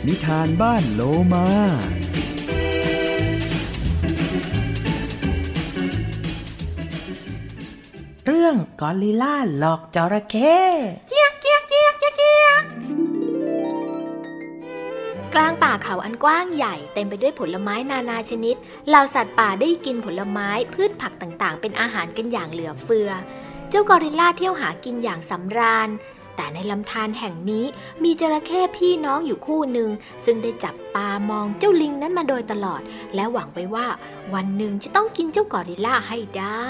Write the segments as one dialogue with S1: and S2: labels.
S1: นิทานบ้านโลมา
S2: เรื่องกอริลลาหลอกจระเข้เจี๊ยกเจี๊ยกเจี๊ยกเจี๊ยกเจี๊ยก
S3: กลางป่าเขาอันกว้างใหญ่เต็มไปด้วยผลไม้นานาชนิดเหล่าสัตว์ป่าได้กินผลไม้พืชผักต่างๆเป็นอาหารกันอย่างเหลือเฟือเจ้ากอริลลาเที่ยวหากินอย่างสำราญแต่ในลำธารแห่งนี้มีจระเข้พี่น้องอยู่คู่หนึ่งซึ่งได้จับตามองเจ้าลิงนั้นมาโดยตลอดและหวังไว้ว่าวันหนึ่งจะต้องกินเจ้ากอริลลาให้ได้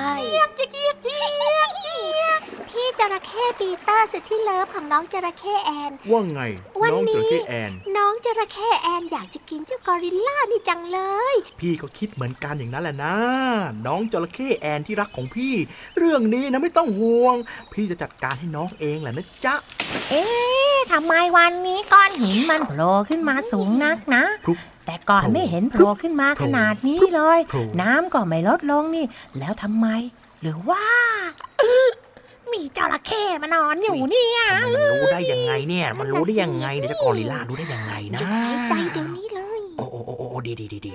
S3: พี่จระเข้ปีเตอร์สุดที่เลิฟของน้องจระเข้แอน
S4: ว่าไงน้องจระเข้แอน
S3: น้องจระเข้แอนอยากจะกินเจ้ากอริลลานี่จังเลย
S4: พี่ก็คิดเหมือนกันอย่างนั้นแหละนะน้องจระเข้แอนที่รักของพี่เรื่องนี้นะไม่ต้องห่วงพี่จะจัดการให้น้องเองแหละนะจ๊ะ
S2: ทำไมวันนี้ก้อนหินมันโผล่ขึ้นมาสูงนักนะแต่ก่อนไม่เห็นโผล่ขึ้นมาขนาดนี้เลยน้ำก็ไม่ลดลงนี่แล้วทำไมหรือว่ามีจระเข้มานอนอยู่เนี่ย
S4: มันรู้ได้ยังไงเนี่ยมันรู้ได้ยังไงเนี่ยเจ้ากอริลลารู้ได้ยังไงนะ
S3: ใจเดี๋ยวนี้เลย
S4: โอ้ดี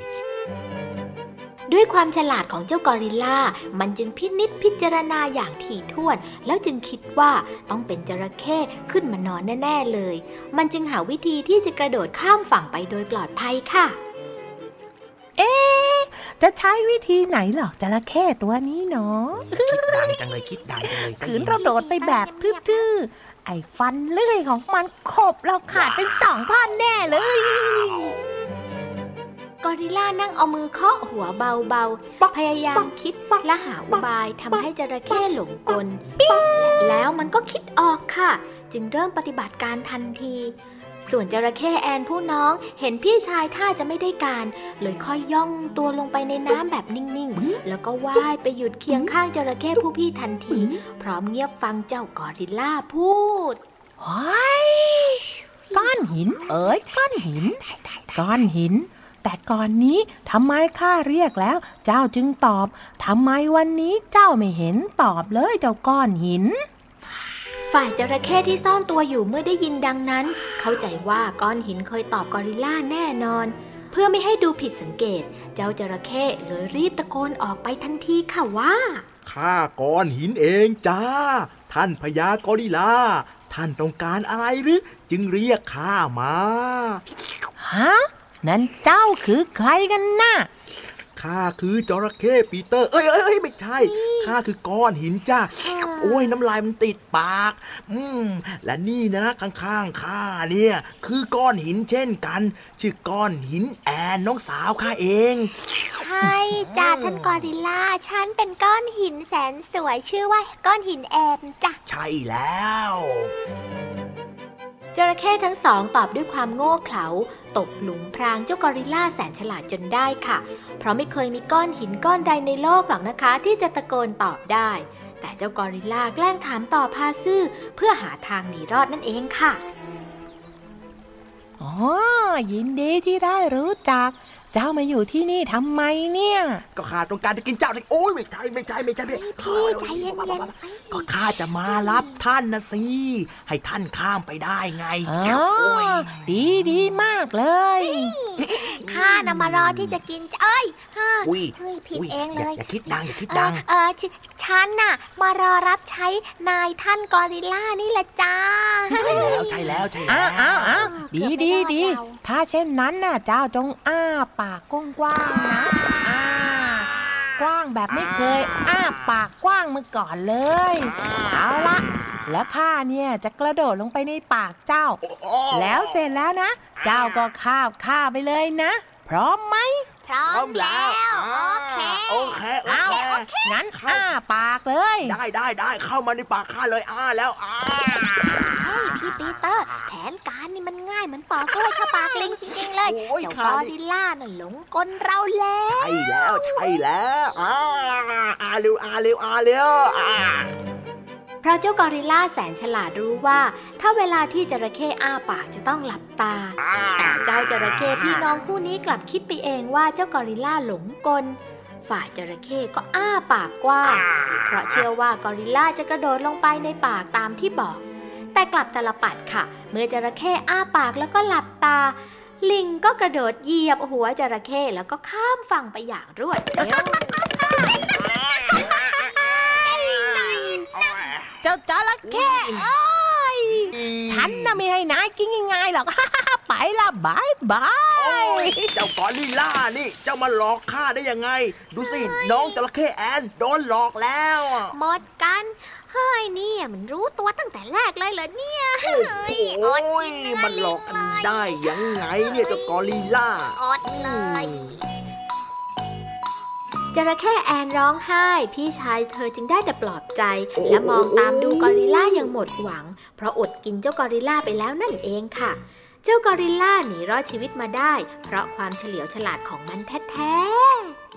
S3: ด้วยความฉลาดของเจ้ากอริลลามันจึงพินิจพิจารณาอย่างถี่ถ้วนแล้วจึงคิดว่าต้องเป็นจระเข้ขึ้นมานอนแน่ๆเลยมันจึงหาวิธีที่จะกระโดดข้ามฝั่งไปโดยปลอดภัยค่ะ
S2: จะใช้วิธีไหนหรอกจระเข้ตัวนี้เนาะ
S4: คิดดังจังเลย
S2: ขืนเราโดดไปแบบทื่อๆไอ้ฟันเลื่อยของมันขบเราขาดเป็น2 ท่อนแน่เลย
S3: กอริลลานั่งเอามือเคาะหัวเบาๆพยายามคิดและหาอุบายทำให้จระเข้หลงกลแล้วมันก็คิดออกค่ะจึงเริ่มปฏิบัติการทันทีส่วนจระเข้แอนผู้น้องเห็นพี่ชายท่าจะไม่ได้การเลยค่อยย่องตัวลงไปในน้ำแบบนิ่งๆแล้วก็ว่ายไปหยุดเคียงข้างจระเข้ผู้พี่ทันทีพร้อมเงียบฟังเจ้ากอริลลาพูด
S2: ก้อนหินก้อนหินแต่ก่อนนี้ทำไมข้าเรียกแล้วเจ้าจึงตอบทำไมวันนี้เจ้าไม่เห็นตอบเลยเจ้าก้อนหิน
S3: ฝ่ายจระเข้ที่ซ่อนตัวอยู่เมื่อได้ยินดังนั้นเข้าใจว่าก้อนหินเคยตอบกอริลลาแน่นอนเพื่อไม่ให้ดูผิดสังเกตเจ้าจระเข้เลยรีบตะโกนออกไปทันทีค่ะว่า
S4: ข้าก้อนหินเองจ้าท่านพญากอริลลาท่านต้องการอะไรหรือจึงเรียกข้ามา
S2: ฮะนั่นเจ้าคือใครกันน่ะ
S4: ข้าคือจระเข้ปีเตอร์ไม่ใช่ข้าคือก้อนหินจ้าโอ้ยน้ำลายมันติดปากและนี่นะข้างๆข้าเนี่ยคือก้อนหินเช่นกันชื่อก้อนหินแอนน้องสาวข้าเอง
S3: ใช่จ้าท่านกอริลลาฉันเป็นก้อนหินแสนสวยชื่อว่าก้อนหินแอนจ้ะ
S4: ใช่แล้ว
S3: จระเข้ทั้งสองตอบด้วยความโง่เขลาตกหลุมพรางเจ้ากอริลลาแสนฉลาดจนได้ค่ะเพราะไม่เคยมีก้อนหินก้อนใดในโลกหรอกนะคะที่จะตะโกนตอบได้แต่เจ้ากอริลลาแกล้งถามต่อพาซื่อเพื่อหาทางหนีรอดนั่นเองค่ะ
S2: ยินดีที่ได้รู้จักเจ้ามาอยู่ที่นี่ทำไมเนี่ย
S4: ก็ข้าต้องการจะกินเจ้าโอ้ยไม่ใช่
S3: พี่ใจเย็น
S4: ก็ข้าจะมารับท่านนะสิให้ท่านข้ามไปได้ไง
S2: ดีมากเลย
S3: ข้าน่ะมารอที่จะกินผิดเองเลย
S4: อย่าคิดดัง
S3: ฉันน่ะมารอรับใช้นายท่านกอริลลานี่แหละจ้า
S4: ใช่แล้ว
S2: ดีถ้าเช่นนั้นน่ะเจ้าจงอ้าปากกว้างๆนะกว้างแบบไม่เคยอ้าปากกว้างมาก่อนเลยเอาละแล้วข้าเนี่ยจะกระโดดลงไปในปากเจ้าแล้วเสร็จแล้วนะเจ้าก็คาบข้าไปเลยนะพร้อมไหม
S3: พร้อมแล้ว
S4: โอเค
S2: งั้นอ้าปากเลย
S4: ได้เข้ามาในปากข้าเลยแล้ว
S3: พี่ปีเตอร์แผนการนี่มันง่ายเหมือนปอกกล้วยเข้าปากลิงจริงๆเลยเจ้ากอริลลาน่ะหลงกลเราแล้ว
S4: ใช่แล้วเร็ว
S3: เพราะเจ้ากอริลลาแสนฉลาดรู้ว่าถ้าเวลาที่จระเข้อ้าปากจะต้องหลับตาแต่เจ้าจระเข้พี่น้องคู่นี้กลับคิดไปเองว่าเจ้ากอริลลาหลงกลฝ่ายจระเข้ก็อ้าปากกว้างเพราะเชื่อว่ากอริลลาจะกระโดดลงไปในปากตามที่บอกแต่กลับตาลปัดค่ะเมื่อจระเข้อ้าปากแล้วก็หลับตาลิงก็กระโดดเหยียบหัวจระเข้แล้วก็ข้ามฝั่งไปอย่างรวดเร็ว
S2: เจ้าจระเข้เอ้ยฉันน่ะไม่ให้นายกินง่ายๆหรอก ไปละบายบาย
S4: เจ้ากอริลล่านี่เจ้ามาหลอกข้าได้ยังไงดูสิน้องจระเข้แอนโดนหลอกแล้ว
S3: หมดกันเฮ้ยเนี่ยมันรู้ตัวตั้งแต่แรกเลยเหรอเนี่ยเฮ้ย
S4: โอ้ยมันหลอกกันได้ยังไงเนี่ยเจ้ากอริลล่า
S3: อดเลยจระเข้แอนร้องไห้พี่ชายเธอจึงได้แต่ปลอบใจและมองตามดูกอริลล่าอย่างหมดหวังเพราะอดกินเจ้ากอริลล่าไปแล้วนั่นเองค่ะเจ้ากอริลล่าหนีรอดชีวิตมาได้เพราะความเฉลียวฉลาดของมันแท้ๆ